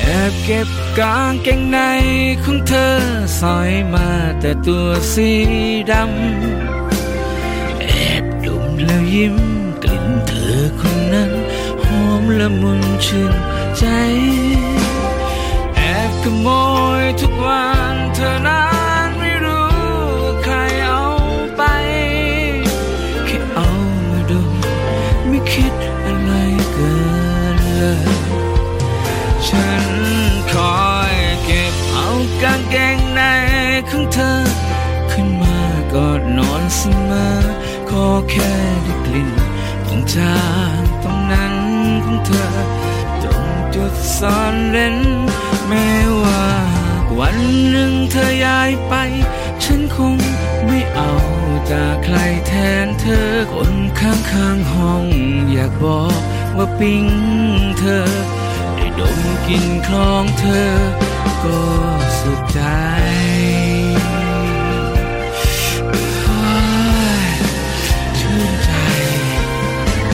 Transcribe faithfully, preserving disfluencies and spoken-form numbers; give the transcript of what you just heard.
บเก็บกางเกงในของเธอสอยมาแต่ตัวสีดำแอบดมแล้วยิ้มกลิ่นเธอคนนั้นหอมละมุนชื่นใจแอบขโมยทุกวันเธอนั้นไม่รู้ใครเอาไปแค่เอามาดมไม่คิดอะไรเกินเลยฉันคอยเก็บเอากางเกงในของเธอขึ้นมากอดนอนเสมอขอแค่ได้กลิ่นตรงจานตรงนั้นของเธอตรงจุดซ่อนเร้นแม้ว่าวันหนึ่งเธอย้ายไปฉันคงไม่เอาจากใครแทนเธอคนข้างข้างห้องอยากบอกว่าปิ๊งเธอได้ดมกลิ่นคลองเธอ